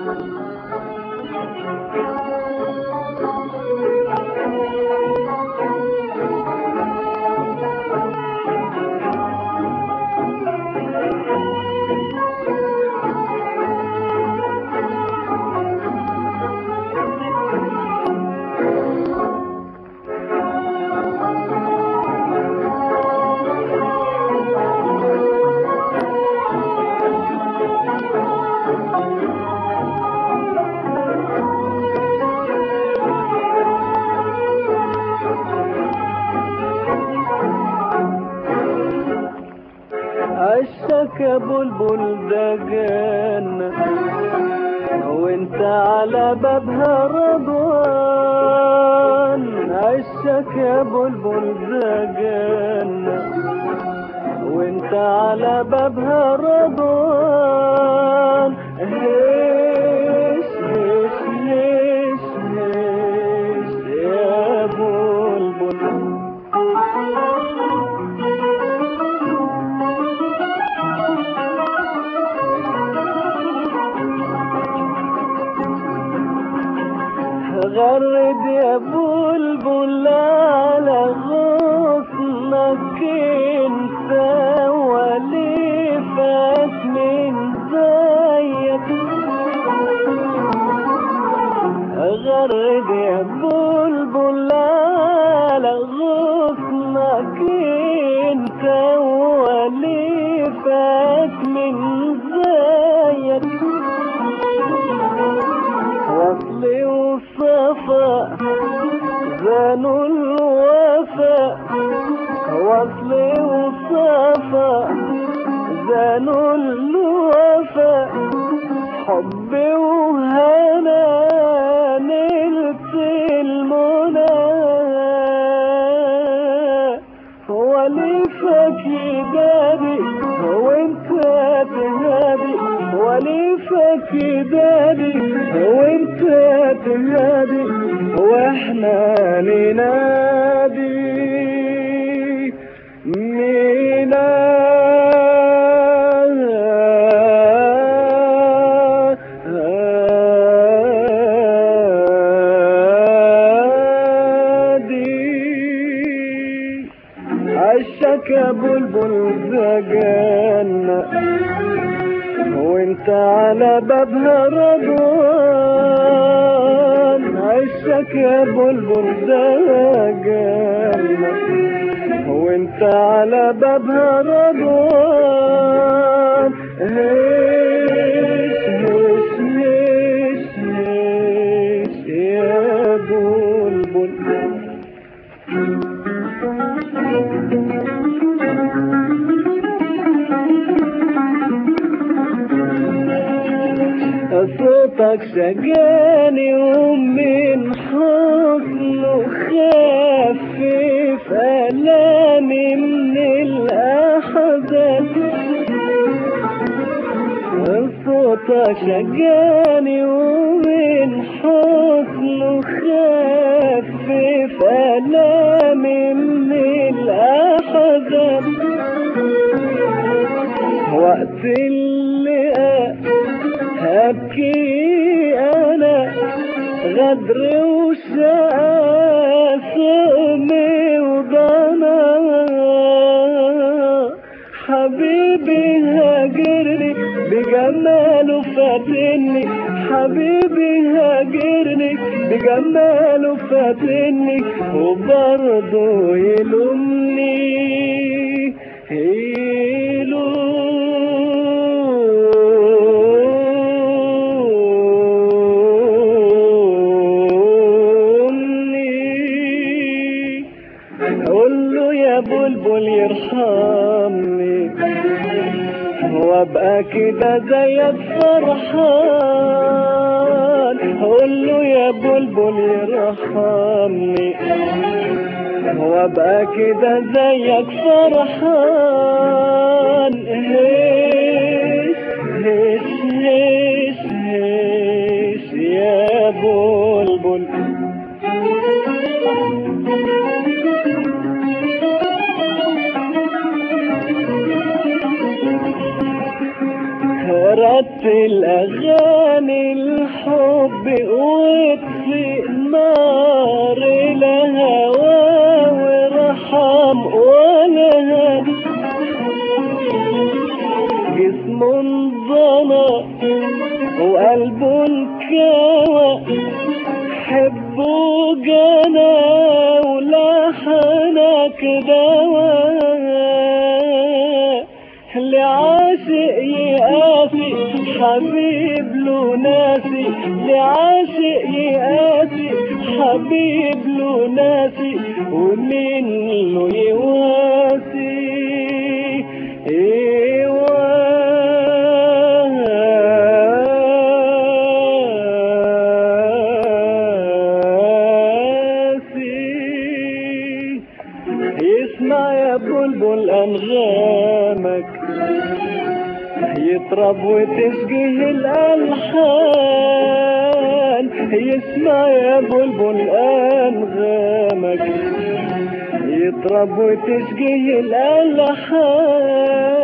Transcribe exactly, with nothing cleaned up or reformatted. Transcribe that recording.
عشك يا بلبل ده جنة وانت على بابها رضوان. عشك يا بلبل ده جنة وانت على بابها رضوان. هيش هيش هيش هيش يا بلبل. غرد يا بلبل على غصنك انت وليفك من زيك. غرد يا بلبل على غصنك انت وليفك من زيك. وصلي وصفا زانوا الوفا. وصلي وصفا زانوا الوفا. حبي وهنا نلت المنى. وليفك يداري وانت تهادي. وليفك يداري وانت تهادي. واحنا ننادي ننادي. عشك يا بلبل ده جنة وانت على بابها رضوان. عشك يا بلبل ده جنة وانت على بابها رضوان. هيش هيش هيش هيش يا بلبل. صوتك سجاني ومن حزنه خفف ألامي من الأحزان. صوتك سجاني ومن حزنه خفف ألامي من الأحزان. وقت اللقاء هبكي أنا غدر وشقى سقمي وضنا. حبيبي هاجرني بجماله فاتني. حبيبي هاجرني بجماله فاتني. وبرضه يلومني بلبل يرحمني وابقى كده زيك فرحان. قوله يا بلبل يرحمني وابقى كده زيك فرحان. هيش هيش هيش هيش يا بلبل. رتل الأغاني عن الحب واطفئ نار الهوى وارحم ولا جسم انضنى وقلب انكوى حبه جنى ولحنك دواء لعاشق يقاسي حبيب له ناسي لعاشق يقاسي حبيب له ناسي ومين له يواسي يسمع يا بلبل أنغامك يطرب وتشجيه الألحان يسمع يا بلبل أنغامك يطرب وتشجيه الألحان